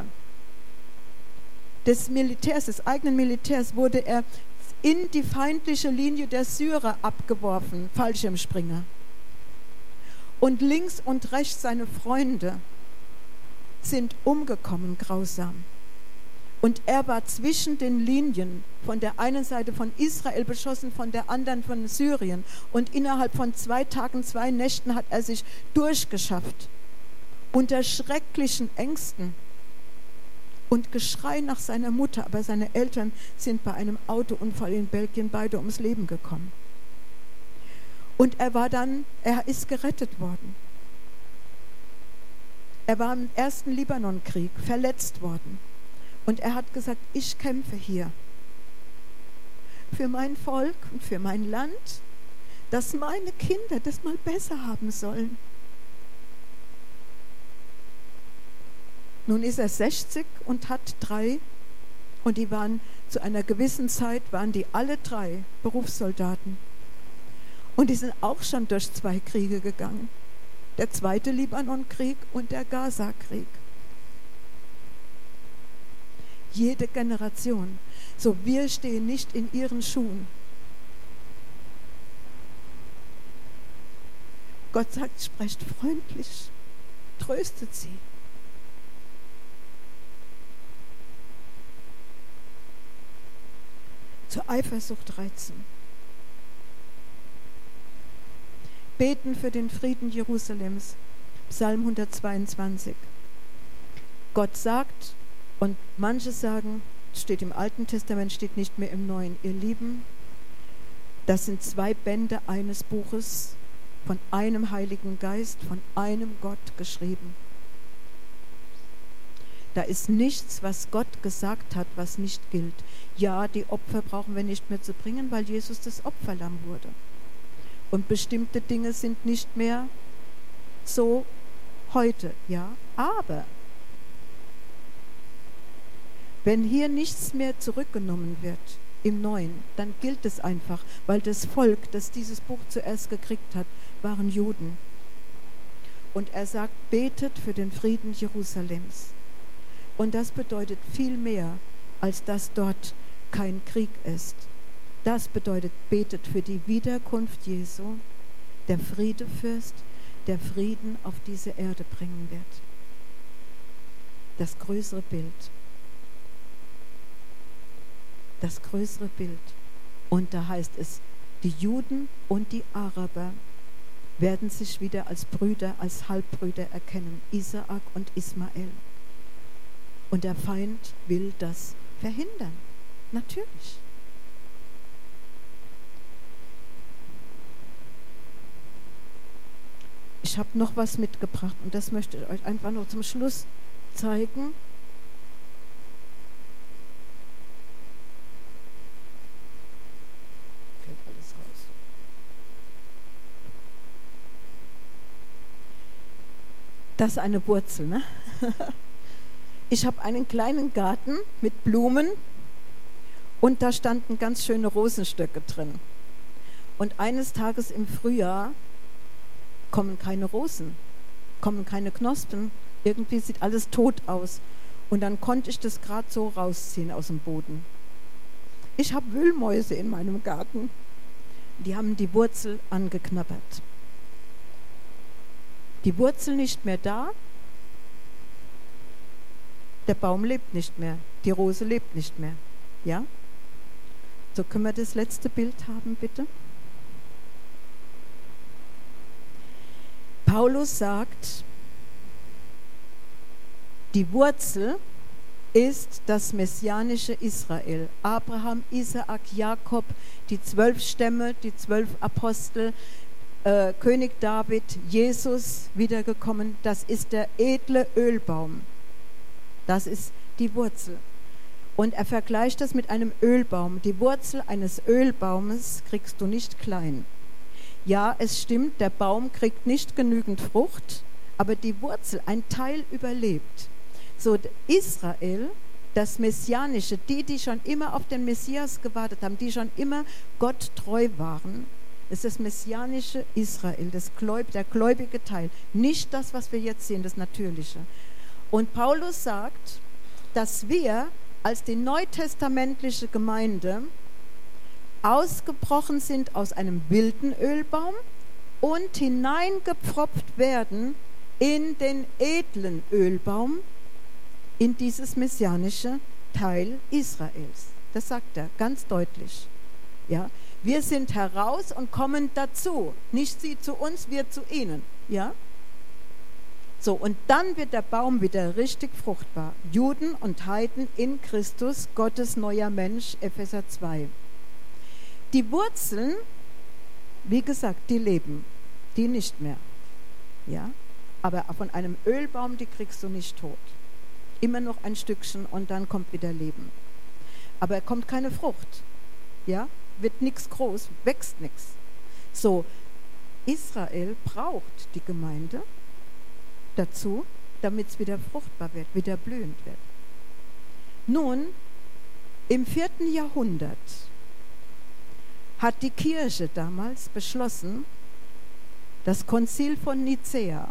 des Militärs, des eigenen Militärs, wurde er in die feindliche Linie der Syrer abgeworfen, Fallschirmspringer. Und links und rechts seine Freunde sind umgekommen, grausam. Und er war zwischen den Linien, von der einen Seite von Israel beschossen, von der anderen von Syrien. Und innerhalb von zwei Tagen, zwei Nächten hat er sich durchgeschafft. Unter schrecklichen Ängsten und Geschrei nach seiner Mutter. Aber seine Eltern sind bei einem Autounfall in Belgien beide ums Leben gekommen. Und er war dann, er ist gerettet worden. Er war im ersten Libanonkrieg verletzt worden. Und er hat gesagt, ich kämpfe hier für mein Volk und für mein Land, dass meine Kinder das mal besser haben sollen. Nun ist er sechzig und hat drei, und die waren zu einer gewissen Zeit, waren die alle drei Berufssoldaten. Und die sind auch schon durch zwei Kriege gegangen. Der zweite Libanonkrieg und der Gaza-Krieg. Jede Generation. So, wir stehen nicht in ihren Schuhen. Gott sagt, sprecht freundlich, tröstet sie. Zur Eifersucht reizen. Beten für den Frieden Jerusalems. Psalm hundertzweiundzwanzig. Gott sagt, und manche sagen, steht im Alten Testament, steht nicht mehr im Neuen. Ihr Lieben, das sind zwei Bände eines Buches von einem Heiligen Geist, von einem Gott geschrieben. Da ist nichts, was Gott gesagt hat, was nicht gilt. Ja, die Opfer brauchen wir nicht mehr zu bringen, weil Jesus das Opferlamm wurde. Und bestimmte Dinge sind nicht mehr so heute, ja, aber wenn hier nichts mehr zurückgenommen wird im Neuen, dann gilt es einfach, weil das Volk, das dieses Buch zuerst gekriegt hat, waren Juden. Und er sagt, betet für den Frieden Jerusalems. Und das bedeutet viel mehr, als dass dort kein Krieg ist. Das bedeutet, betet für die Wiederkunft Jesu, der Friedefürst, der Frieden auf diese Erde bringen wird. Das größere Bild. Das größere Bild. Und da heißt es, die Juden und die Araber werden sich wieder als Brüder, als Halbbrüder erkennen, Isaak und Ismael. Und der Feind will das verhindern. Natürlich. Ich habe noch was mitgebracht und das möchte ich euch einfach noch zum Schluss zeigen. Fällt alles raus. Das ist eine Wurzel, ne? Ich habe einen kleinen Garten mit Blumen und da standen ganz schöne Rosenstöcke drin. Und eines Tages im Frühjahr kommen keine Rosen, kommen keine Knospen, irgendwie sieht alles tot aus. Und dann konnte ich das gerade so rausziehen aus dem Boden. Ich habe Wühlmäuse in meinem Garten, die haben die Wurzel angeknabbert. Die Wurzel nicht mehr da, der Baum lebt nicht mehr, die Rose lebt nicht mehr. Ja? So, können wir das letzte Bild haben, bitte? Paulus sagt, die Wurzel ist das messianische Israel. Abraham, Isaak, Jakob, die zwölf Stämme, die zwölf Apostel, äh, König David, Jesus wiedergekommen. Das ist der edle Ölbaum. Das ist die Wurzel. Und er vergleicht das mit einem Ölbaum. Die Wurzel eines Ölbaumes kriegst du nicht klein. Ja, es stimmt, der Baum kriegt nicht genügend Frucht, aber die Wurzel, ein Teil überlebt. So, Israel, das Messianische, die, die schon immer auf den Messias gewartet haben, die schon immer Gott treu waren, ist das messianische Israel, das Gläub, der gläubige Teil. Nicht das, was wir jetzt sehen, das Natürliche. Und Paulus sagt, dass wir als die neutestamentliche Gemeinde ausgebrochen sind aus einem wilden Ölbaum und hineingepfropft werden in den edlen Ölbaum, in dieses messianische Teil Israels. Das sagt er ganz deutlich. Ja? Wir sind heraus und kommen dazu. Nicht sie zu uns, wir zu ihnen. Ja? So, und dann wird der Baum wieder richtig fruchtbar. Juden und Heiden in Christus, Gottes neuer Mensch, Epheser zwei. Die Wurzeln, wie gesagt, die leben, die nicht mehr. Ja? Aber von einem Ölbaum, die kriegst du nicht tot. Immer noch ein Stückchen und dann kommt wieder Leben. Aber kommt keine Frucht. Ja? Wird nichts groß, wächst nichts. So, Israel braucht die Gemeinde dazu, damit es wieder fruchtbar wird, wieder blühend wird. Nun, im vierten Jahrhundert hat die Kirche damals beschlossen, das Konzil von Nicäa,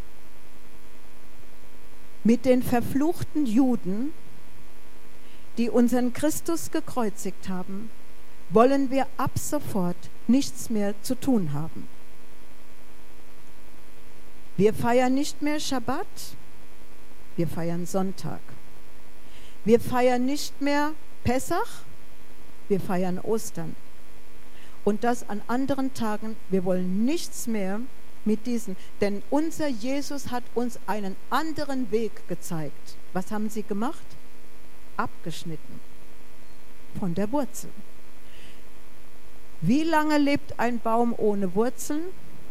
mit den verfluchten Juden, die unseren Christus gekreuzigt haben, wollen wir ab sofort nichts mehr zu tun haben. Wir feiern nicht mehr Schabbat, wir feiern Sonntag. Wir feiern nicht mehr Pessach, wir feiern Ostern. Und das an anderen Tagen. Wir wollen nichts mehr mit diesen, denn unser Jesus hat uns einen anderen Weg gezeigt. Was haben sie gemacht? Abgeschnitten von der Wurzel. Wie lange lebt ein Baum ohne Wurzeln?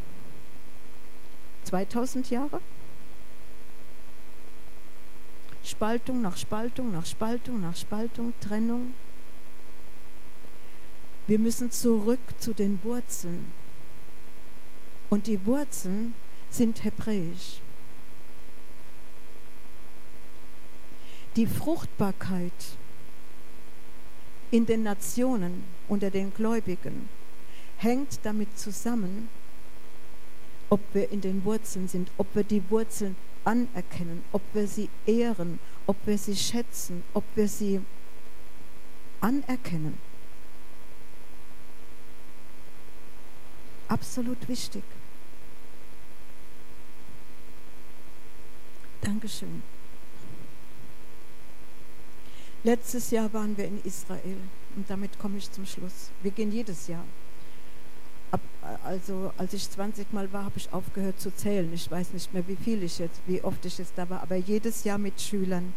zweitausend Jahre? Spaltung nach Spaltung, nach Spaltung, nach Spaltung, Trennung. Wir müssen zurück zu den Wurzeln. Und die Wurzeln sind hebräisch. Die Fruchtbarkeit in den Nationen unter den Gläubigen hängt damit zusammen, ob wir in den Wurzeln sind, ob wir die Wurzeln anerkennen, ob wir sie ehren, ob wir sie schätzen, ob wir sie anerkennen. Absolut wichtig. Dankeschön. Letztes Jahr waren wir in Israel und damit komme ich zum Schluss. Wir gehen jedes Jahr. Ab, also als ich zwanzig Mal war, habe ich aufgehört zu zählen. Ich weiß nicht mehr, wie viel ich jetzt, wie oft ich jetzt da war, aber jedes Jahr mit Schülern,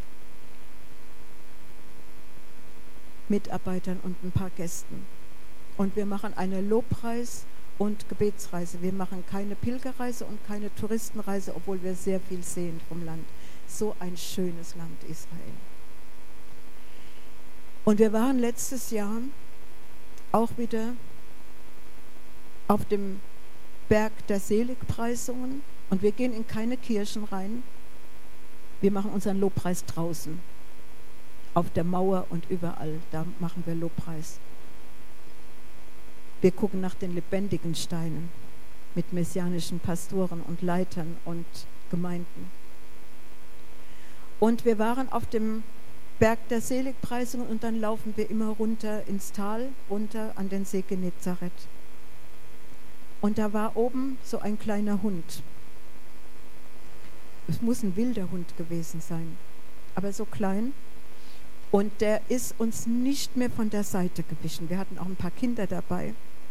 Mitarbeitern und ein paar Gästen. Und wir machen eine Lobpreis- und Gebetsreise. Wir machen keine Pilgerreise und keine Touristenreise, obwohl wir sehr viel sehen vom Land. So ein schönes Land Israel. Und wir waren letztes Jahr auch wieder auf dem Berg der Seligpreisungen und wir gehen in keine Kirchen rein. Wir machen unseren Lobpreis draußen, auf der Mauer und überall, da machen wir Lobpreis. Wir gucken nach den lebendigen Steinen mit messianischen Pastoren und Leitern und Gemeinden. Und wir waren auf dem Berg der Seligpreisungen und dann laufen wir immer runter ins Tal, runter an den See Genezareth. Und da war oben so ein kleiner Hund. Es muss ein wilder Hund gewesen sein, aber so klein. Und der ist uns nicht mehr von der Seite gewichen. Wir hatten auch ein paar Kinder dabei.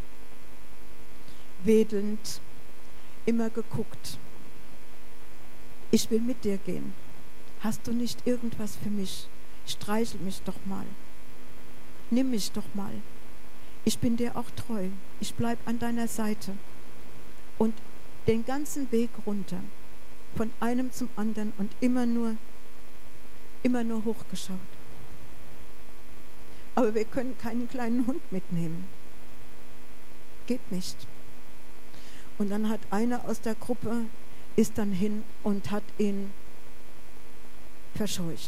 Wedelnd, immer geguckt. Ich will mit dir gehen. Hast du nicht irgendwas für mich? streichel mich doch mal. Nimm mich doch mal. Ich bin dir auch treu. Ich bleib an deiner Seite. Und den ganzen Weg runter, von einem zum anderen und immer nur, immer nur hochgeschaut. Aber wir können keinen kleinen Hund mitnehmen. Geht nicht. Und dann hat einer aus der Gruppe, ist dann hin und hat ihn verscheucht.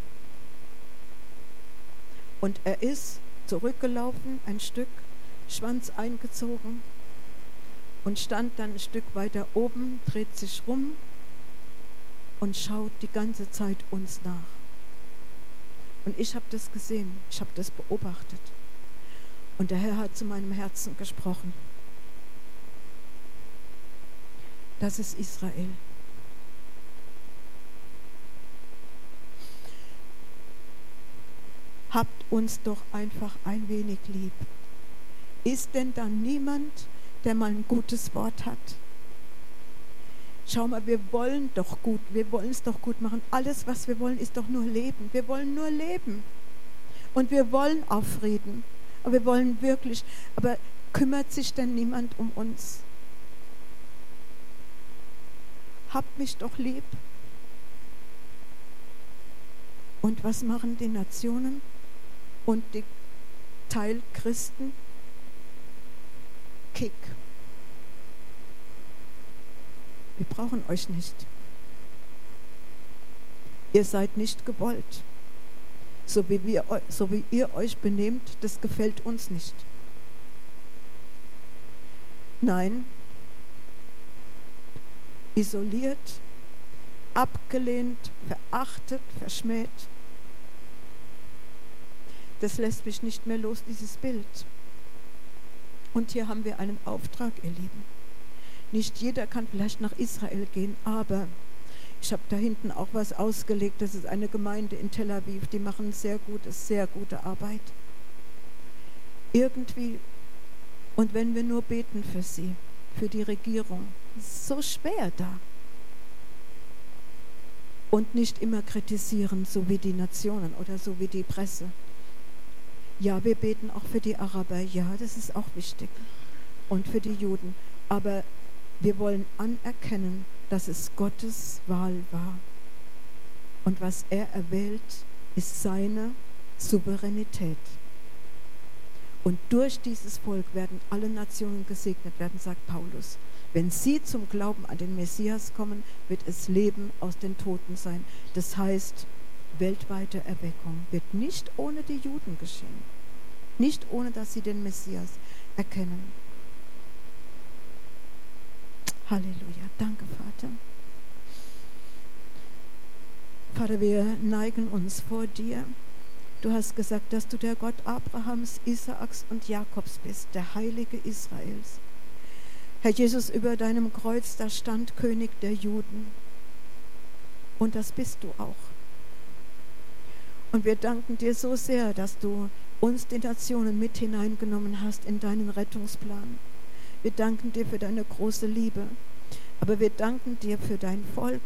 Und er ist zurückgelaufen, ein Stück, Schwanz eingezogen und stand dann ein Stück weiter oben, dreht sich rum und schaut die ganze Zeit uns nach. Und ich habe das gesehen, ich habe das beobachtet. Und der Herr hat zu meinem Herzen gesprochen. Das ist Israel. Habt uns doch einfach ein wenig lieb. Ist denn da niemand, der mal ein gutes Wort hat? Schau mal, wir wollen doch gut, wir wollen es doch gut machen. Alles, was wir wollen, ist doch nur Leben. Wir wollen nur leben. Und wir wollen auch Frieden. Aber wir wollen wirklich, aber kümmert sich denn niemand um uns? Habt mich doch lieb. Und was machen die Nationen und die Teilchristen? Kick. Wir brauchen euch nicht. Ihr seid nicht gewollt. So wie, wir, so wie ihr euch benehmt, das gefällt uns nicht. Nein, isoliert, abgelehnt, verachtet, verschmäht. Das lässt mich nicht mehr los, dieses Bild. Und hier haben wir einen Auftrag, ihr Lieben. Nicht jeder kann vielleicht nach Israel gehen, aber ich habe da hinten auch was ausgelegt. Das ist eine Gemeinde in Tel Aviv, die machen sehr gute, sehr gute Arbeit. Irgendwie, und wenn wir nur beten für sie, für die Regierung, ist so schwer da. Und nicht immer kritisieren, so wie die Nationen oder so wie die Presse. Ja, wir beten auch für die Araber, ja, das ist auch wichtig. Und für die Juden. Aber wir wollen anerkennen, dass es Gottes Wahl war. Und was er erwählt, ist seine Souveränität. Und durch dieses Volk werden alle Nationen gesegnet werden, sagt Paulus. Wenn sie zum Glauben an den Messias kommen, wird es Leben aus den Toten sein. Das heißt, weltweite Erweckung wird nicht ohne die Juden geschehen. Nicht ohne, dass sie den Messias erkennen. Halleluja. Danke, Vater. Vater, wir neigen uns vor dir. Du hast gesagt, dass du der Gott Abrahams, Isaaks und Jakobs bist, der Heilige Israels. Herr Jesus, über deinem Kreuz, da stand König der Juden. Und das bist du auch. Und wir danken dir so sehr, dass du uns, die Nationen, mit hineingenommen hast in deinen Rettungsplan. Wir danken dir für deine große Liebe, aber wir danken dir für dein Volk,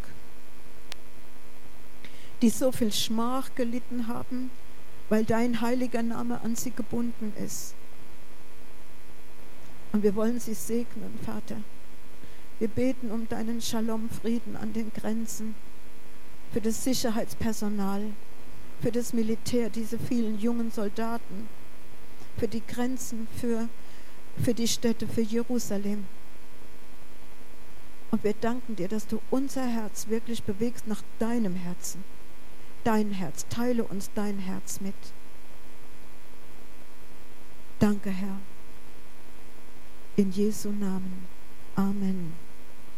die so viel Schmach gelitten haben, weil dein heiliger Name an sie gebunden ist. Und wir wollen sie segnen, Vater. Wir beten um deinen Shalom-Frieden an den Grenzen, für das Sicherheitspersonal, für das Militär, diese vielen jungen Soldaten, für die Grenzen, für für die Städte, für Jerusalem. Und wir danken dir, dass du unser Herz wirklich bewegst nach deinem Herzen. Dein Herz, teile uns dein Herz mit. Danke, Herr. In Jesu Namen. Amen.